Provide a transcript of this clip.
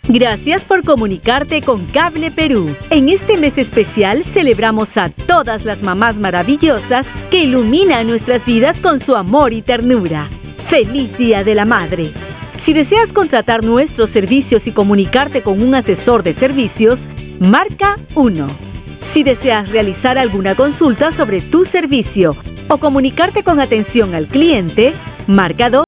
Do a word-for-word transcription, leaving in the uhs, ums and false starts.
Gracias por comunicarte con Cable Perú. En este mes especial celebramos a todas las mamás maravillosas que iluminan nuestras vidas con su amor y ternura. ¡Feliz Día de la Madre! Si deseas contratar nuestros servicios y comunicarte con un asesor de servicios, marca uno. Si deseas realizar alguna consulta sobre tu servicio o comunicarte con atención al cliente, marca dos.